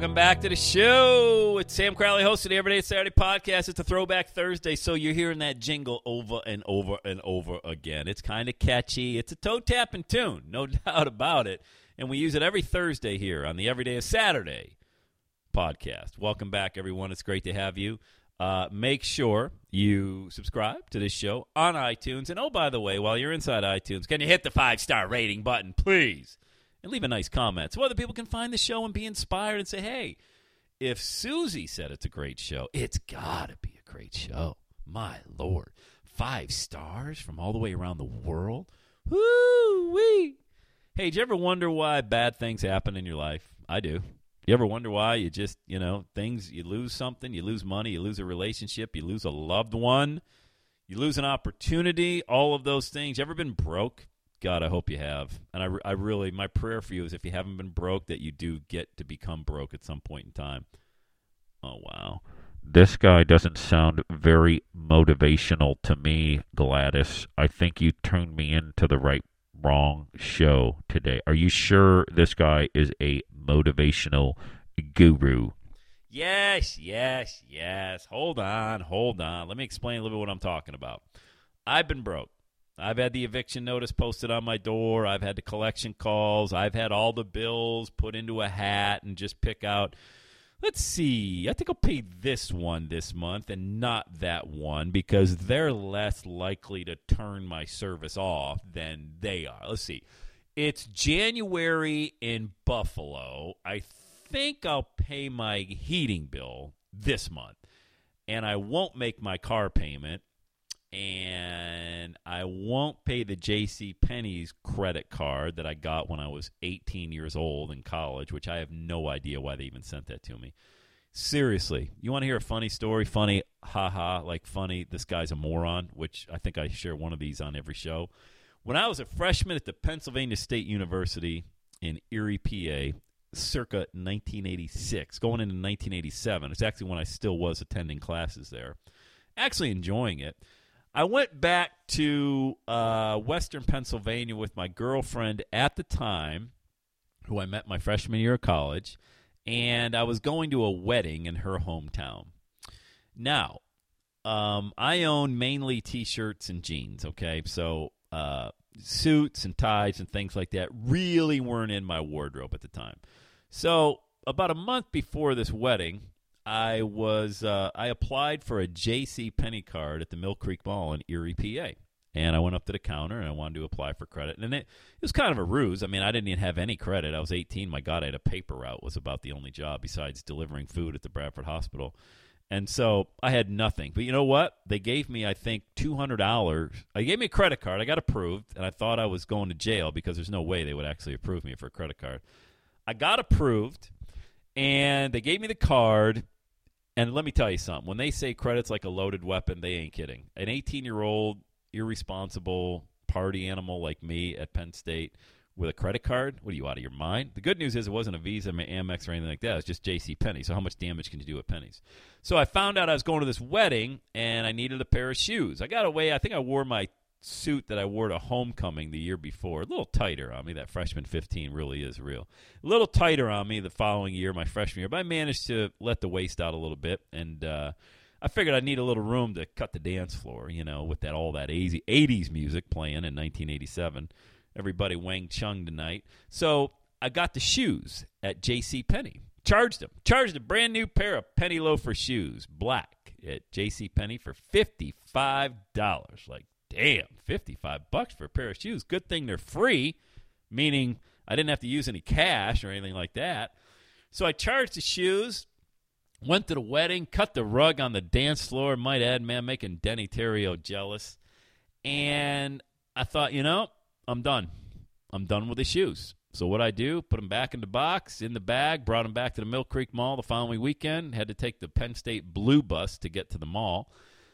Welcome back to the show. It's Sam Crowley hosting the Everyday Saturday podcast. It's a Throwback Thursday, so you're hearing that jingle over and over and over again. It's kind of catchy. It's a toe-tapping tune, no doubt about it. And we use it every Thursday here on the Everyday Saturday podcast. Welcome back, everyone. It's great to have you. Make sure you subscribe to this show on iTunes. And, oh, by the way, while you're inside iTunes, can you hit the 5-star rating button, please? And leave a nice comment so other people can find the show and be inspired and say, hey, if Susie said it's a great show, it's got to be a great show. My Lord. 5 stars from all the way around the world. Woo-wee. Hey, did you ever wonder why bad things happen in your life? I do. You ever wonder why you just, you lose something, you lose money, you lose a relationship, you lose a loved one, you lose an opportunity, all of those things. You ever been broke? God, I hope you have. And I really, my prayer for you is if you haven't been broke, that you do get to become broke at some point in time. Oh, wow. This guy doesn't sound very motivational to me, Gladys. I think you turned me into the wrong show today. Are you sure this guy is a motivational guru? Yes. Hold on. Let me explain a little bit what I'm talking about. I've been broke. I've had the eviction notice posted on my door. I've had the collection calls. I've had all the bills put into a hat and just pick out, let's see, I think I'll pay this one this month and not that one because they're less likely to turn my service off than they are. Let's see. It's January in Buffalo. I think I'll pay my heating bill this month, and I won't make my car payment. And I won't pay the JCPenney's credit card that I got when I was 18 years old in college, which I have no idea why they even sent that to me. Seriously, you want to hear a funny story? Funny, haha, like funny, this guy's a moron, which I think I share one of these on every show. When I was a freshman at the Pennsylvania State University in Erie, PA, circa 1986, going into 1987, it's actually when I still was attending classes there, actually enjoying it. I went back to Western Pennsylvania with my girlfriend at the time, who I met my freshman year of college, and I was going to a wedding in her hometown. Now, I own mainly T-shirts and jeans, okay? So suits and ties and things like that really weren't in my wardrobe at the time. So about a month before this wedding, I applied for a JCPenney card at the Mill Creek Mall in Erie, PA. And I went up to the counter, and I wanted to apply for credit. And it was kind of a ruse. I mean, I didn't even have any credit. I was 18. My God, I had a paper route. Was about the only job besides delivering food at the Bradford Hospital. And so I had nothing. But you know what? They gave me, I think, $200. They gave me a credit card. I got approved, and I thought I was going to jail because there's no way they would actually approve me for a credit card. I got approved, and they gave me the card. And let me tell you something. When they say credit's like a loaded weapon, they ain't kidding. An 18-year-old, irresponsible party animal like me at Penn State with a credit card, what are you, out of your mind? The good news is it wasn't a Visa, Amex, or anything like that. It was just JCPenney. So how much damage can you do at Penny's? So I found out I was going to this wedding, and I needed a pair of shoes. I got away. I think I wore my suit that I wore to homecoming the year before. A little tighter on me. That freshman 15 really is real. A little tighter on me the following year, my freshman year. But I managed to let the waist out a little bit, and I figured I'd need a little room to cut the dance floor, with all that 80s music playing in 1987. Everybody Wang Chung tonight. So I got the shoes at JCPenney. Charged a brand new pair of penny loafer shoes, black, at JCPenney for $55. Like, damn, $55 for a pair of shoes. Good thing they're free, meaning I didn't have to use any cash or anything like that. So I charged the shoes, went to the wedding, cut the rug on the dance floor, might add, man, making Denny Terrio jealous. And I thought, I'm done. I'm done with the shoes. So what I do, put them back in the box, in the bag, brought them back to the Mill Creek Mall the following weekend, had to take the Penn State Blue Bus to get to the mall,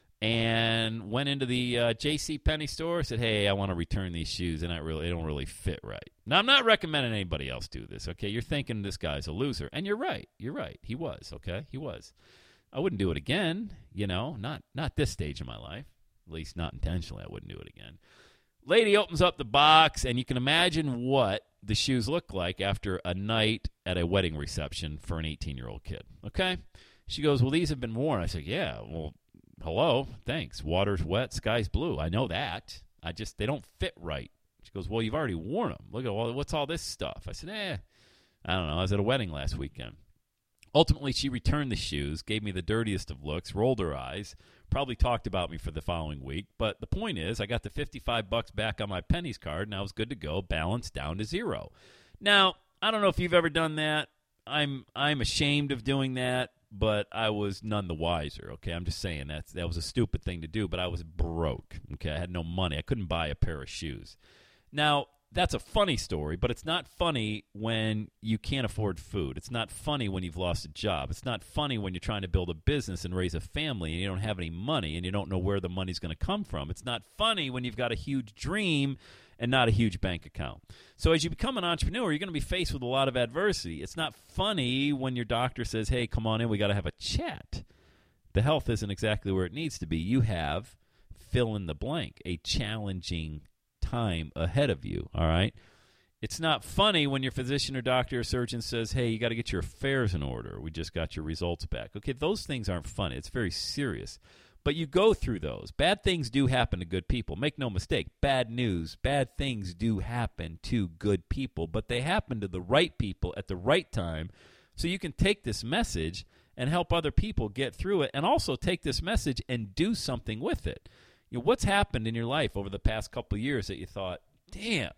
and went into the JCPenney store, said, hey, I want to return these shoes, and they don't really fit right. Now, I'm not recommending anybody else do this, okay? You're thinking this guy's a loser, and you're right. He was, okay? He was. I wouldn't do it again, not this stage of my life. At least not intentionally, I wouldn't do it again. Lady opens up the box, and you can imagine what the shoes look like after a night at a wedding reception for an 18-year-old kid. Okay? She goes, well, these have been worn. I said, yeah, well, hello, thanks. Water's wet, sky's blue. I know that. They don't fit right. She goes, well, you've already worn them. Look at what's all this stuff? I said, I don't know. I was at a wedding last weekend. Ultimately, she returned the shoes, gave me the dirtiest of looks, rolled her eyes, probably talked about me for the following week. But the point is, I got the $55 back on my pennies card, and I was good to go, balanced down to zero. Now, I don't know if you've ever done that. I'm ashamed of doing that, but I was none the wiser, okay? I'm just saying that was a stupid thing to do, but I was broke, okay? I had no money. I couldn't buy a pair of shoes. Now, that's a funny story, but it's not funny when you can't afford food. It's not funny when you've lost a job. It's not funny when you're trying to build a business and raise a family and you don't have any money and you don't know where the money's going to come from. It's not funny when you've got a huge dream and not a huge bank account. So as you become an entrepreneur, you're going to be faced with a lot of adversity. It's not funny when your doctor says, hey, come on in, we got to have a chat. The health isn't exactly where it needs to be. You have, fill in the blank, a challenging time ahead of you, all right? It's not funny when your physician or doctor or surgeon says, hey, you got to get your affairs in order. We just got your results back. Okay, those things aren't funny. It's very serious. But you go through those. Bad things do happen to good people. Make no mistake. Bad news, bad things do happen to good people, but they happen to the right people at the right time. So you can take this message and help other people get through it, and also take this message and do something with it. What's happened in your life over the past couple of years that you thought, damn,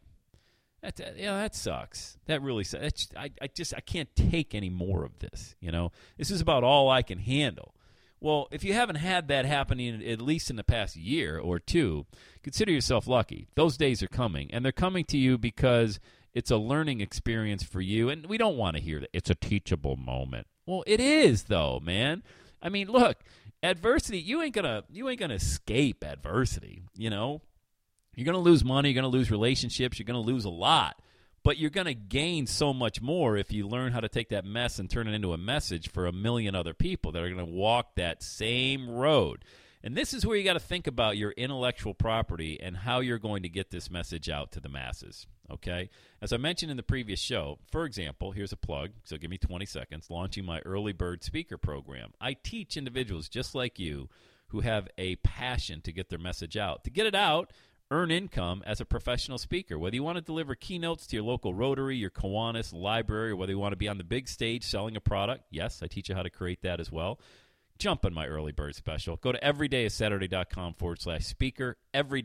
that sucks. That really sucks. I can't take any more of this. This is about all I can handle. Well, if you haven't had that happening at least in the past year or two, consider yourself lucky. Those days are coming, and they're coming to you because it's a learning experience for you, and we don't want to hear that it's a teachable moment. Well, it is, though, man. I mean, look. Adversity, you ain't gonna escape adversity, You're gonna lose money, you're gonna lose relationships, you're gonna lose a lot. But you're gonna gain so much more if you learn how to take that mess and turn it into a message for a million other people that are gonna walk that same road. And this is where you got to think about your intellectual property and how you're going to get this message out to the masses, okay? As I mentioned in the previous show, for example, here's a plug, so give me 20 seconds, launching my Early Bird Speaker Program. I teach individuals just like you who have a passion to get their message out. To get it out, earn income as a professional speaker. Whether you want to deliver keynotes to your local Rotary, your Kiwanis library, or whether you want to be on the big stage selling a product, yes, I teach you how to create that as well. Jump on my early bird special. Go to everydayissaturday.com/speaker.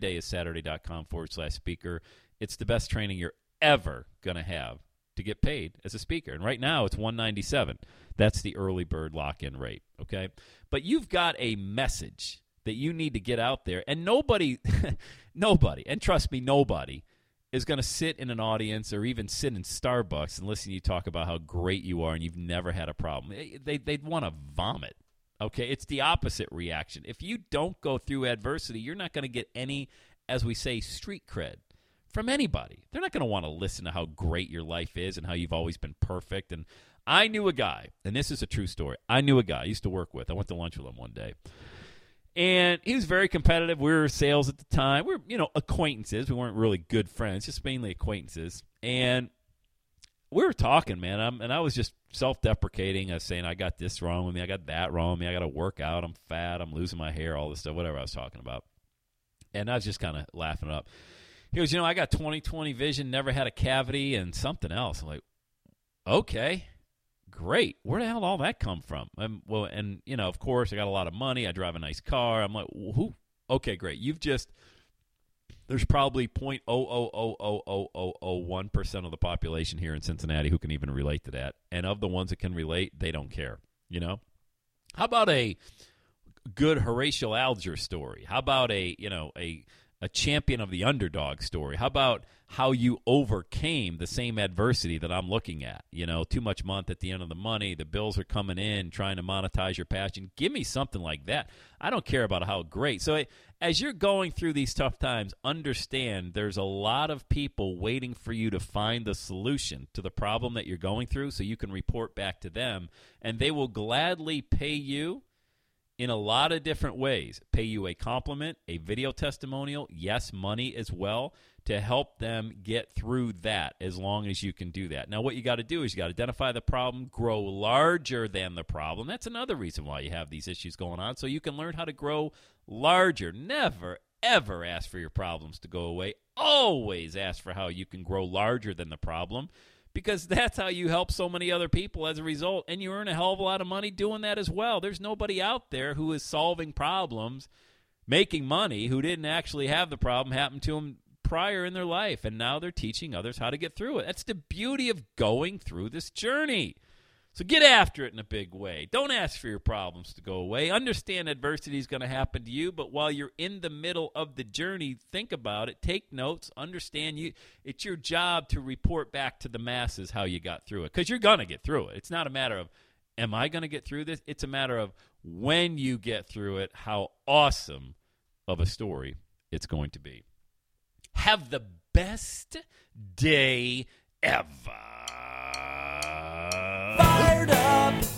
Everydayissaturday.com/speaker. It's the best training you're ever going to have to get paid as a speaker. And right now it's $197. That's the early bird lock-in rate, okay? But you've got a message that you need to get out there. And nobody, and trust me, nobody is going to sit in an audience or even sit in Starbucks and listen to you talk about how great you are and you've never had a problem. They'd want to vomit. Okay, it's the opposite reaction. If you don't go through adversity, you're not going to get any, as we say, street cred from anybody. They're not going to want to listen to how great your life is and how you've always been perfect. And I knew a guy, and this is a true story. I knew a guy I used to work with. I went to lunch with him one day. And he was very competitive. We were sales at the time. We were, acquaintances. We weren't really good friends, just mainly acquaintances. And we were talking, man, and I was just self-deprecating. I was saying, I got this wrong with me. I got that wrong with me. I got to work out. I'm fat. I'm losing my hair, all this stuff, whatever I was talking about. And I was just kind of laughing it up. He goes, I got 20/20 vision, never had a cavity, and something else. I'm like, okay, great. Where the hell did all that come from? Of course, I got a lot of money. I drive a nice car. I'm like, who? Okay, great. There's probably 0.0000001% of the population here in Cincinnati who can even relate to that. And of the ones that can relate, they don't care, How about a good Horatio Alger story? How about a champion of the underdog story? How about how you overcame the same adversity that I'm looking at? Too much month at the end of the money, the bills are coming in, trying to monetize your passion. Give me something like that. I don't care about how great. So as you're going through these tough times, understand there's a lot of people waiting for you to find the solution to the problem that you're going through so you can report back to them, and they will gladly pay you in a lot of different ways. Pay you a compliment, a video testimonial, yes, money as well, to help them get through that as long as you can do that. Now, what you got to do is you got to identify the problem, grow larger than the problem. That's another reason why you have these issues going on, so you can learn how to grow larger. Never, ever ask for your problems to go away. Always ask for how you can grow larger than the problem, because that's how you help so many other people as a result, and you earn a hell of a lot of money doing that as well. There's nobody out there who is solving problems, making money, who didn't actually have the problem happen to them prior in their life, and now they're teaching others how to get through it. That's the beauty of going through this journey. So get after it in a big way. Don't ask for your problems to go away. Understand adversity is going to happen to you, but while you're in the middle of the journey, think about it, take notes, understand it's your job to report back to the masses how you got through it, because you're going to get through it. It's not a matter of, am I going to get through this? It's a matter of when you get through it, how awesome of a story it's going to be. Have the best day ever. Fired up.